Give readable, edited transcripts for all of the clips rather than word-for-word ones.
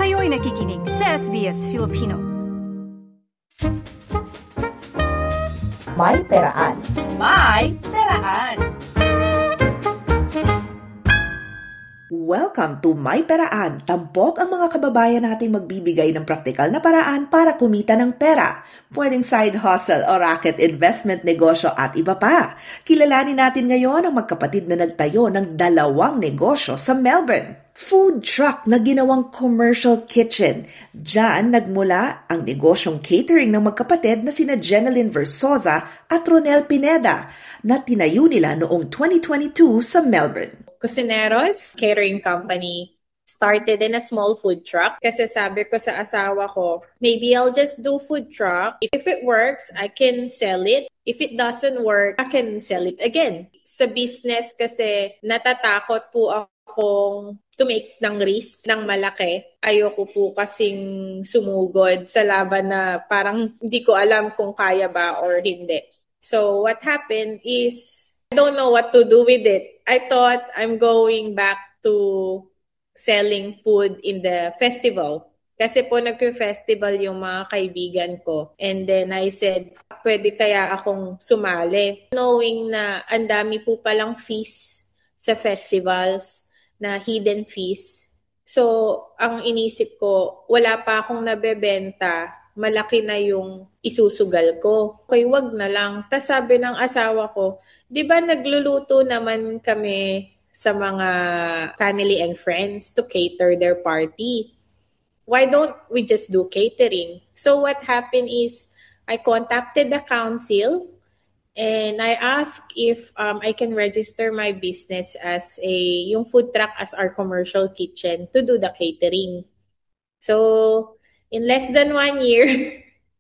Kayo'y nakikinig sa SBS Filipino. May Peraan. May Peraan. Welcome to May Peraan. Tampok ang mga kababayan nating magbibigay ng praktikal na paraan para kumita ng pera. Pwedeng side hustle o racket investment negosyo at iba pa. Kilalanin natin ngayon ang magkapatid na nagtayo ng 2 negosyo sa Melbourne. Food truck na ginawang commercial kitchen. Diyan nagmula ang negosyong catering ng magkapatid na sina Jeneline Versosa at Ronel Pineda na tinayo nila noong 2022 sa Melbourne. Cocineros Catering Company started in a small food truck kasi sabi ko sa asawa ko, maybe I'll just do food truck. If it works, I can sell it. If it doesn't work, I can sell it again. Sa business kasi natatakot po akong to make ng risk ng malaki. Ayoko po kasing sumugod sa laban na parang hindi ko alam kung kaya ba or hindi. So what happened is, I don't know what to do with it. I thought I'm going back to selling food in the festival. Kasi po nag-festival yung mga kaibigan ko. And then I said, pwede kaya akong sumali. Knowing na ang dami po palang fees sa festivals, na hidden fees. So, ang inisip ko, wala pa akong nabebenta, malaki na yung isusugal ko. Okay, wag na lang. Tas sabi ng asawa ko, di ba nagluluto naman kami sa mga family and friends to cater their party? Why don't we just do catering? So what happened is, I contacted the council and I asked if I can register my business as yung food truck as our commercial kitchen to do the catering. So, in less than 1 year,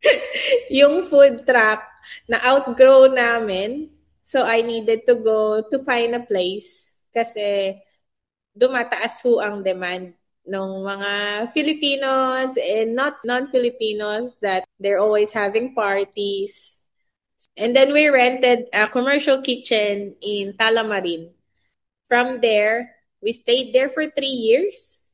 yung food truck na outgrow namin. So, I needed to go to find a place kasi dumataas ho ang demand ng mga Filipinos and not non-Filipinos that they're always having parties. And then we rented a commercial kitchen in Talamarin. From there, we stayed there for 3 years.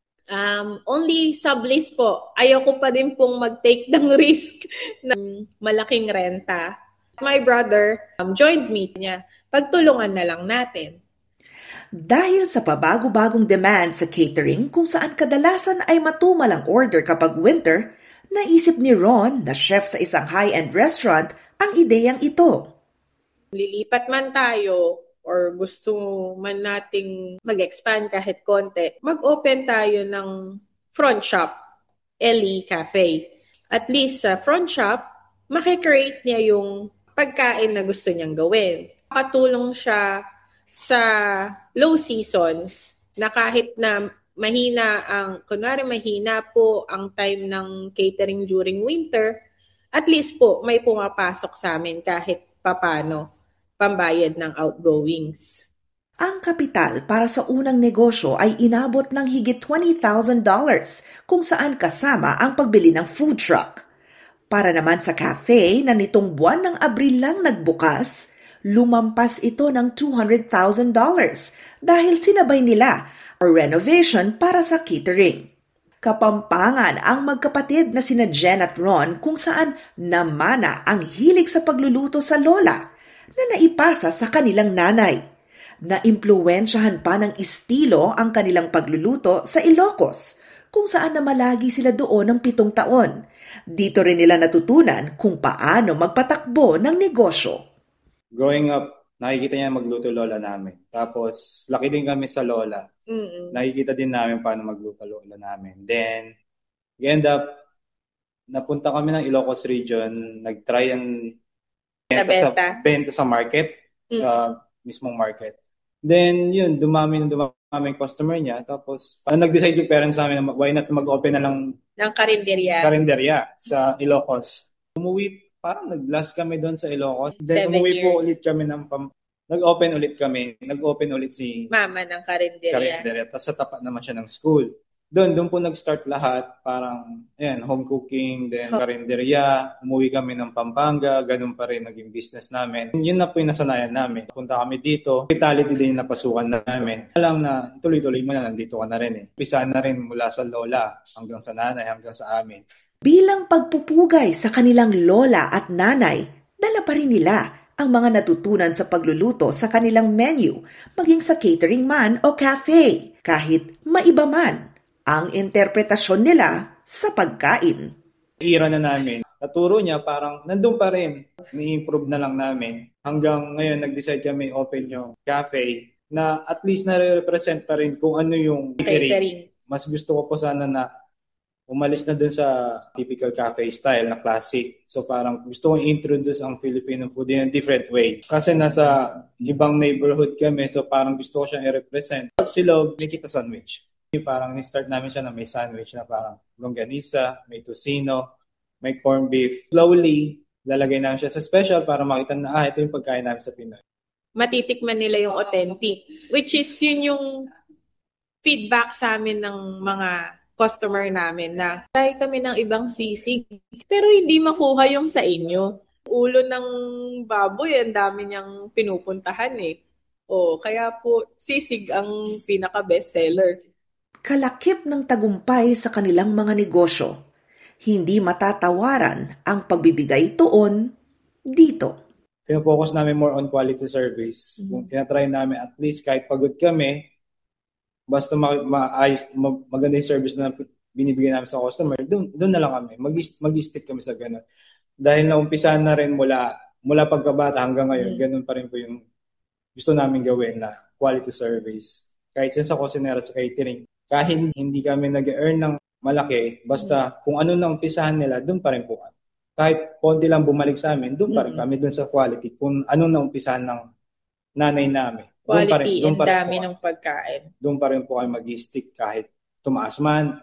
Only sublease po. Ayoko pa din pong mag-take ng risk ng malaking renta. My brother joined me niya. Pagtulungan na lang natin. Dahil sa pabago-bagong demand sa catering kung saan kadalasan ay matumal ang order kapag winter, naisip ni Ron na chef sa isang high-end restaurant ang ideyang ito. Lilipat man tayo or gusto man nating mag-expand kahit konti, mag-open tayo ng front shop, Ellie Cafe. At least sa front shop, makikreate niya yung pagkain na gusto niyang gawin. Makatulong siya sa low seasons na kahit na mahina po ang time ng catering during winter, at least po may pumapasok sa amin kahit papano pambayad ng outgoings. Ang kapital para sa unang negosyo ay inabot ng higit $20,000 kung saan kasama ang pagbili ng food truck. Para naman sa cafe na nitong buwan ng Abril lang nagbukas, lumampas ito ng $200,000 dahil sinabay nila ang renovation para sa catering. Kapampangan ang magkapatid na sina Jen at Ron kung saan namana ang hilig sa pagluluto sa lola na naipasa sa kanilang nanay. Naimpluwensyahan pa ng estilo ang kanilang pagluluto sa Ilocos kung saan namalagi sila doon ng 7 taon. Dito rin nila natutunan kung paano magpatakbo ng negosyo. Growing up, nakikita niya magluto lola namin. Tapos, laki din kami sa lola. Nakikita din namin paano magluto lola namin. Then, we end up, napunta kami ng Ilocos region, nag-try ang benta sa market, sa mismong market. Then, yun, dumami yung customer niya. Tapos, nag-decide yung parents namin na why not mag-open na lang ng karinderya sa Ilocos. Umuwi, parang nag-last kami doon sa Ilocos. Then, 7 umuwi years. po ulit kami nag-open ulit si mama ng karinderya. Tapos sa tapat naman siya ng school. Doon po nag-start lahat. Parang, home cooking, then karinderya. Umuwi kami ng Pampanga, ganun pa rin naging business namin. Yun na po yung nasanayan namin. Punta kami dito, hospitality din yung napasukan namin. Alam na, tuloy-tuloy mo na, nandito ka na rin eh. Pisaan na rin mula sa lola, hanggang sa nanay, hanggang sa amin. Bilang pagpupugay sa kanilang lola at nanay, dala pa rin nila ang mga natutunan sa pagluluto sa kanilang menu, maging sa catering man o cafe, kahit maiba man ang interpretasyon nila sa pagkain. Ira na namin. Naturo niya, parang nandun pa rin. Ni-improve na lang namin. Hanggang ngayon, nag-decide kami open yung cafe na at least na-represent pa rin kung ano yung catering. Mas gusto ko po sana na umalis na dun sa typical cafe style na classic. So parang gusto kong introduce ang Filipino food in a different way. Kasi nasa ibang neighborhood kami, so parang gusto ko siyang i-represent. Silog, Nikita Sandwich. Parang ni-start namin siya na may sandwich na parang longganisa, may tocino, may corned beef. Slowly, lalagay namin siya sa special para makita na, ito yung pagkain namin sa Pinoy. Matitikman nila yung authentic, which is yun yung feedback sa amin ng mga customer namin na try kami ng ibang sisig, pero hindi makuha yung sa inyo. Ulo ng baboy, ang dami niyang pinupuntahan eh. Kaya po sisig ang pinaka-best seller. Kalakip ng tagumpay sa kanilang mga negosyo. Hindi matatawaran ang pagbibigay tuon dito. Focus namin more on quality service. Kung tinatry namin at least kahit pagod kami, basta maganda yung service na binibigyan namin sa customer, doon na lang kami. Mag-stick kami sa ganun. Dahil naumpisahan na rin mula pagkabata hanggang ngayon, ganun pa rin po yung gusto namin gawin na quality service. Kahit sa kusinera, sa catering, kahit hindi kami nag-earn ng malaki, basta kung ano na umpisahan nila, doon pa rin po kami. Kahit konti lang bumalik sa amin, doon pa rin kami, doon sa quality. Kung ano na umpisahan ng nanay namin. Quality and dami ng pagkain. Doon pa rin po kayo mag-stick kahit tumaas man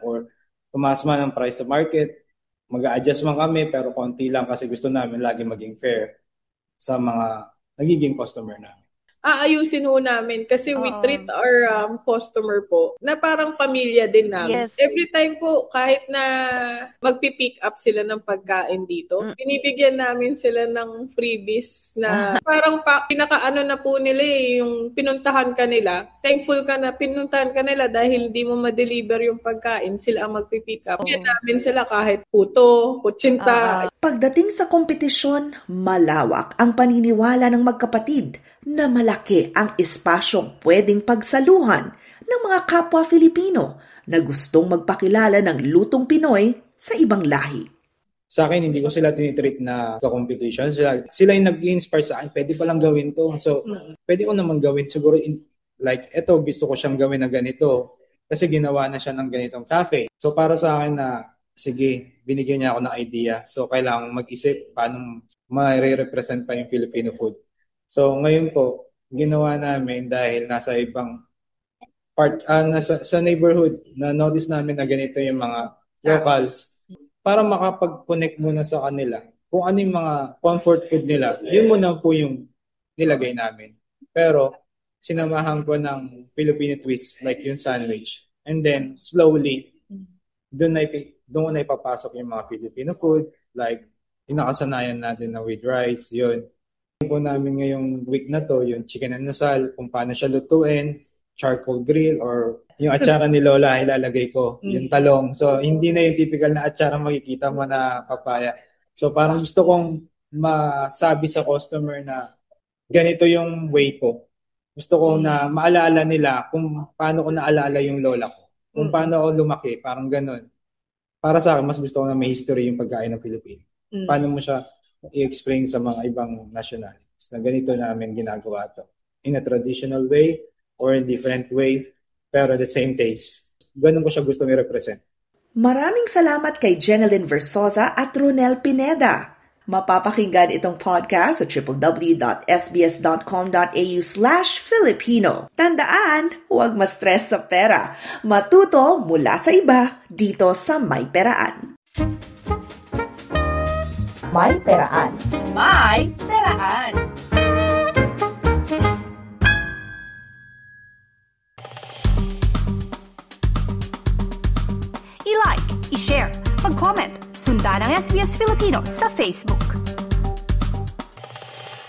ang price sa market. Mag-a-adjust man kami pero konti lang kasi gusto namin lagi maging fair sa mga nagiging customer namin. Aayusin ho namin kasi we treat our customer po na parang pamilya din namin. Yes. Every time po, kahit na magpipick up sila ng pagkain dito, binibigyan namin sila ng freebies na parang pinakaano na po nila yung pinuntahan ka nila. Thankful ka na pinuntahan ka nila dahil hindi mo ma-deliver yung pagkain, sila ang magpipick up. Bigyan namin sila kahit puto, kutsinta. Pagdating sa kompetisyon, malawak ang paniniwala ng magkapatid na malaki ang espasyong pwedeng pagsaluhan ng mga kapwa Filipino na gustong magpakilala ng lutong Pinoy sa ibang lahi. Sa akin, hindi ko sila tinitreat na ka-competition. Sila yung nag-inspire sa akin, pwede palang gawin to. So, pwede ko naman gawin. Siguro, eto, gusto ko siyang gawin na ganito. Kasi ginawa na siya ng ganitong cafe. So, para sa akin na, sige, binigyan niya ako ng idea. So, kailangan mag-isip paano ma-represent pa yung Filipino food. So, ngayon po, ginawa namin dahil nasa ibang part, sa neighborhood, na notice namin na ganito yung mga locals, para makapag-connect muna sa kanila. Kung ano yung mga comfort food nila, yun muna po yung nilagay namin. Pero, sinamahan ko ng Filipino twist, like yung sandwich. And then, slowly, doon na ipapasok yung mga Filipino food, like, inakasanayan natin na with rice, yun. Po namin ngayong week na to, yung chicken and nasal, kung paano siya lutuin, charcoal grill, or yung atsara ni Lola, ilalagay ko, yung talong. So, hindi na yung typical na atsara makikita mo na papaya. So, parang gusto kong masabi sa customer na ganito yung way ko. Gusto ko na maalala nila kung paano ko naalala yung lola ko. Kung paano ako lumaki, parang ganun. Para sa akin, mas gusto ko na may history yung pagkain ng Pilipino. Paano mo siya i-explain sa mga ibang nationalities na ganito namin ginagawa to. In a traditional way or in a different way, pero the same taste. Ganun ko siya gusto i-represent. Maraming salamat kay Jenelyn Versosa at Ronel Pineda. Mapapakinggan itong podcast sa www.sbs.com.au/Filipino. Tandaan, huwag ma-stress sa pera. Matuto mula sa iba dito sa May Peraan. May Peraan. May Peraan. mag-comment. Sundan ang SBS Filipino sa Facebook.